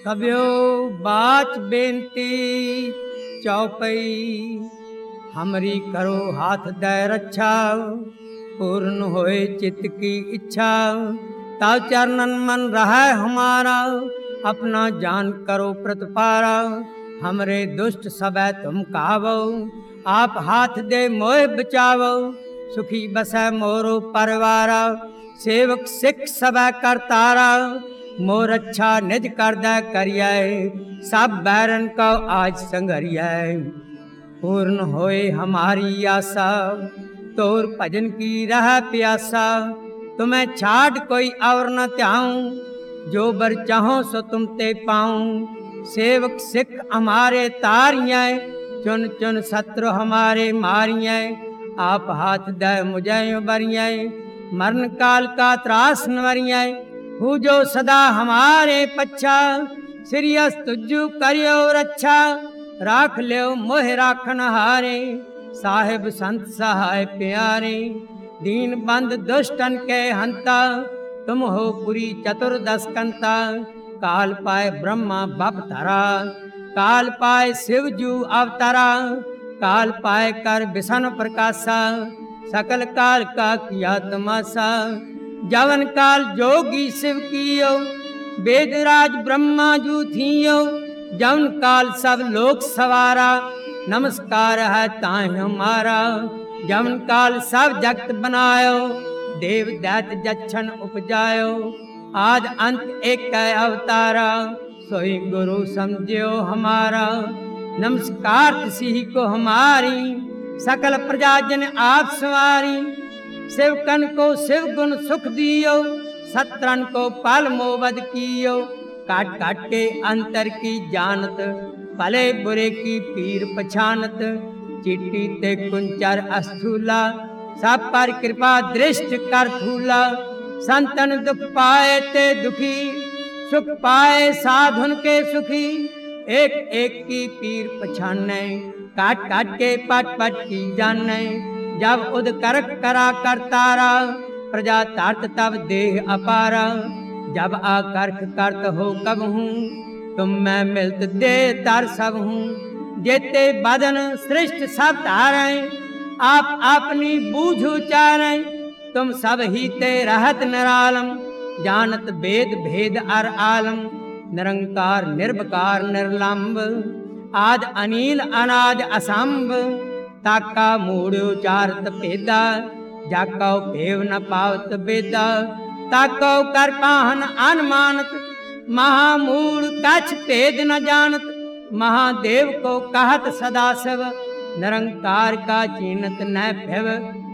कब्यो बाच बेनती चौपई, हमरी करो हाथ दे रक्षा, पूर्ण होए चित्त की इच्छा। तव चरणन मन रहा हमारा, अपना जान करो प्रतिपारा। हमरे दुष्ट सबै तुम कावो, आप हाथ दे मोह बचावो। सुखी बसै मोरो परवारा, सेवक सिख सबै करतारा। मोर अच्छा निज करदै करियै, सब बैरन को आज संघरियै। पूर्ण होए हमारी आशा, तोर भजन की रह प्यासा। तुम्हें छाड़ कोई और न त्याऊं, जो बर चाहो सो तुम ते पाऊं। सेवक सिख हमारे तारियै, चुन चुन शत्रु हमारे मारियै। आप हाथ दे मुझे उबरियै, मरण काल का त्रास नवरियै। हूँ जो सदा हमारे पच्छा, सिरियस तुझु करियो रक्षा। राख लियो मोह राखन हारे, साहिब संत सहाय प्यारे। दीन बंद दुष्टन के हंता, तुम हो पुरी चतुर्दश कंता। काल पाए ब्रह्मा बप धरा, काल पाए शिव जू अवतारा। काल पाए कर बिसन प्रकाशा, सकल काल का किया तमाशा। जवन काल जोगी शिव कियो, वेदराज ब्रह्मा जू थियो। जवन काल सब लोक सवारा, नमस्कार है ताहि हमारा। जवन काल सब जगत बनायो, देव दैत जच्छन उपजायो। आद अंत एक अवतारा, सोई गुरु समझियो हमारा। नमस्कार सिंह को हमारी, सकल प्रजा जन आप सवारी। शिवकन को शिव गुण सुख दियो, सत्रन को पल मोबद कियो। काट काट के अंतर की जानत, भले बुरे की पीर पछानत। चिट्टी ते कुंचर अस्थूला, सब पर कृपा दृष्ट कर थूला। संतन दुख पाए ते दुखी, सुख पाए साधुन के सुखी। एक एक की पीर पछाने, काट काट के पट पट की जाने। जब उद करक करा करतारा, प्रजा तारत तब देह अपारा। जब आकर्ष करत हो कब हूँ, तुम मैं मिलत दे तर सब हूँ। जेते बदन सृष्ट सब धारे, आप अपनी बूझ उचारे। तुम सब ही ते रहत निरालम, जानत वेद भेद अर आलम। निरंकार निर्विकार निर्लंब, आद अनील अनाद असंभ। ताका मूड़ उचारत भेदा, जाको भेव न पावत बेदा। ताको कर पाहन अनुमानत, महामूड़ कछ भेद न जानत। महादेव को कहत सदा शिव, निरंकार का चीनत न भव।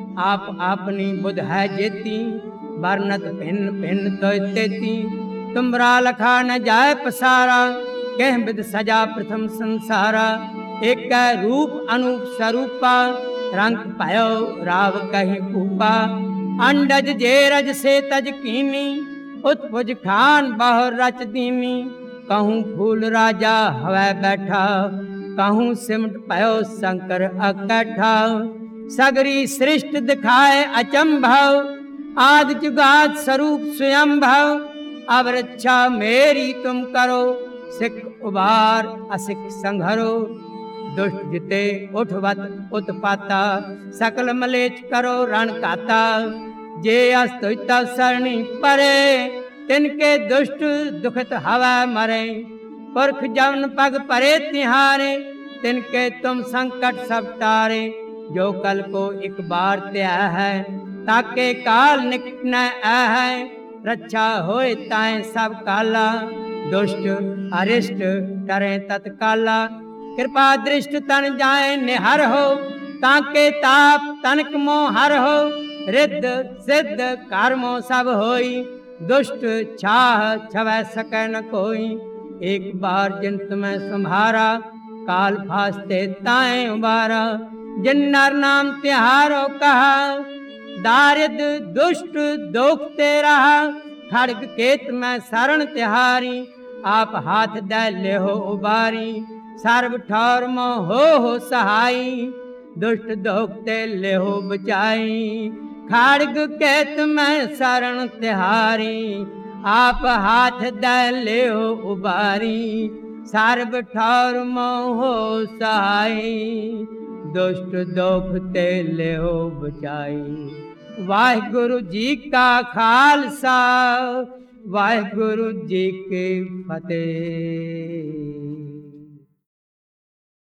आप अपनी बुध है जेती, वर्णत भिन्न भिन्न तो तेती। तुमरा लखा न जाय पसारा, कह विद सजा प्रथम संसारा। एक रूप अनूप स्वरूपा, रंग भयो राव कहीं ऊपा। अंडज जेरज से तज कीनी, उत्पुज खान बहु रच दीनी। कहूँ फूल राजा हवै बैठा, कहूँ सिमट भयो शंकर अकट्ठा। सगरी सृष्ट दिखाए अचंभव, आदि जुगाद स्वरूप स्वयं भव। अब रक्षा मेरी तुम करो, सिख उबार असिख संघरो। दुष्ट जिते उठवत उत्पाता, सकल मलेच करो रण काता। जे अस्तुत सरणी परे, तिनके दुष्ट दुखत हवा मरे। पुरख जवन पग परे तिहारे, तिनके तुम संकट सब टारे। जो कल को एक बार त्या है, ताके काल निकट न है। रक्षा होए ताए सब काला, दुष्ट अरिष्ट टरे तत्काला। कृपा दृष्ट तन जाए निहर हो, ताके ताप तनक मोह हर हो। रिद्ध सिद्ध कर्मो सब होई, दुष्ट छाह छवै सकै न कोई। एक बार जिन तुम्हें संभारा, काल फास्ते ताए उबारा। जिन नर नाम तिहारो कहा, दारिद दुष्ट दोखते रहा। खड़ग केत में शरण तिहारी, आप हाथ दे ले हो उबारी। सर्व ठौर मोह हो सहाई, दुष्ट दोखते ले हो बचाई। खड़ग केत में शरण तिहारी, आप हाथ दे लियो उबारी, सर्ब ठौर मोहो सहाय, दुष्ट दुख ते लियो बचाई। वाहिगुरु जी का खालसा, वाहिगुरु जी की फतेह।